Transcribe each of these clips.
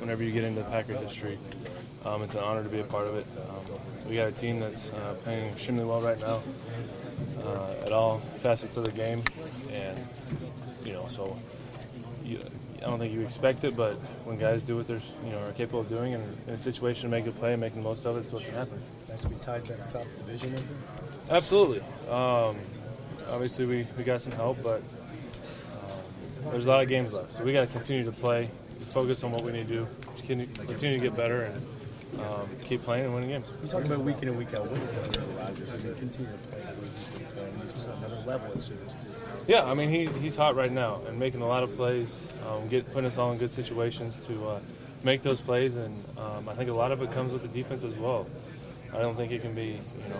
whenever you get into Packer history. It's an honor to be a part of it. We got a team that's playing extremely well right now at all facets of the game, and so I don't think you expect it, but when guys do what they're are capable of doing, and in a situation to make a play and making the most of it, it's what can happen. Nice to be tied back top of the division. Absolutely. Obviously, we got some help, but there's a lot of games left, so we got to continue to play, focus on what we need to do, continue to get better, and keep playing and winning games. You talk about week in and week out. What is it for Rodgers? I mean, continue to play. He's just another level, it seems. Yeah, I mean, he's hot right now and making a lot of plays, putting us all in good situations to make those plays, and I think a lot of it comes with the defense as well. I don't think it can be,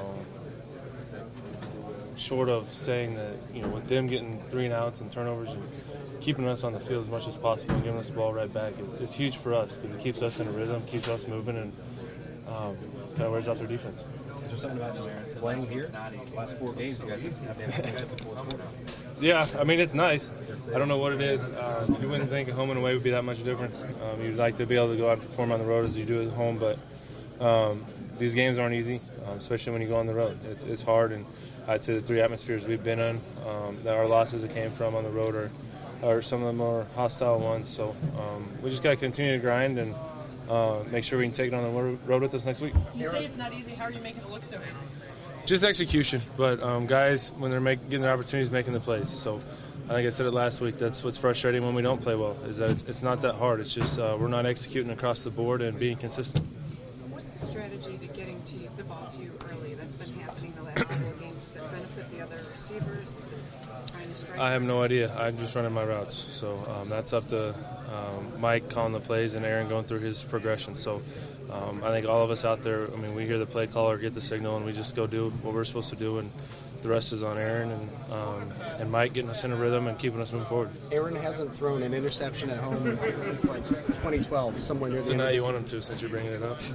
short of saying that, with them getting 3 and outs and turnovers and keeping us on the field as much as possible and giving us the ball right back, it's huge for us because it keeps us in a rhythm, keeps us moving, and kind of wears out their defense. Is there something about just playing here? The last 4 games, you guys have to finish up the fourth quarter. Yeah, I mean, it's nice. I don't know what it is. You wouldn't think home and away would be that much difference. You'd like to be able to go out and perform on the road as you do at home, but these games aren't easy, especially when you go on the road. It's hard, and I'd say the 3 atmospheres we've been in, that our losses that came from on the road are some of the more hostile ones. So we just got to continue to grind and make sure we can take it on the road with us next week. You say it's not easy. How are you making it look so easy? Just execution, but guys, when they're getting their opportunities, making the plays. So I think I said it last week, that's what's frustrating when we don't play well, is that it's not that hard. It's just we're not executing across the board and being consistent. What's the strategy to getting the ball to you early? That's been happening the last couple of games. Does it benefit the other receivers? Is it trying to strike? I have no idea. I'm just running my routes. So that's up to Mike calling the plays and Aaron going through his progression. So I think all of us out there, I mean, we hear the play caller, get the signal, and we just go do what we're supposed to do, and the rest is on Aaron and Mike getting us in a rhythm and keeping us moving forward. Aaron hasn't thrown an interception at home since like 2012, somewhere near the end. So now you want him to, since you're bringing it up.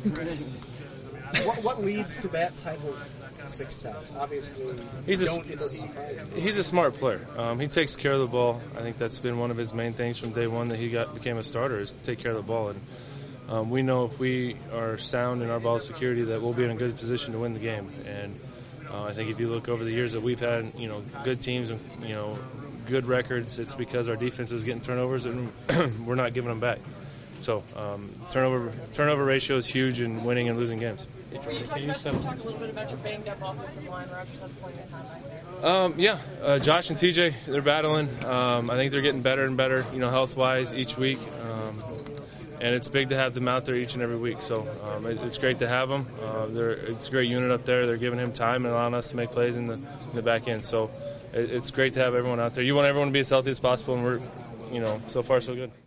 What leads to that type of success? Obviously, it doesn't surprise me. He's a smart player. He takes care of the ball. I think that's been one of his main things from day one that he became a starter, is to take care of the ball. And we know if we are sound in our ball security that we'll be in a good position to win the game. And I think if you look over the years that we've had, good teams and, good records, it's because our defense is getting turnovers and we're not giving them back. So turnover ratio is huge in winning and losing games. Can you talk a little bit about your banged-up offensive line? Rodgers had plenty of time back there. Josh and TJ, they're battling. I think they're getting better and better, health-wise each week. And it's big to have them out there each and every week. So it's great to have them. It's a great unit up there. They're giving him time and allowing us to make plays in the back end. So it's great to have everyone out there. You want everyone to be as healthy as possible, and we're, so far so good.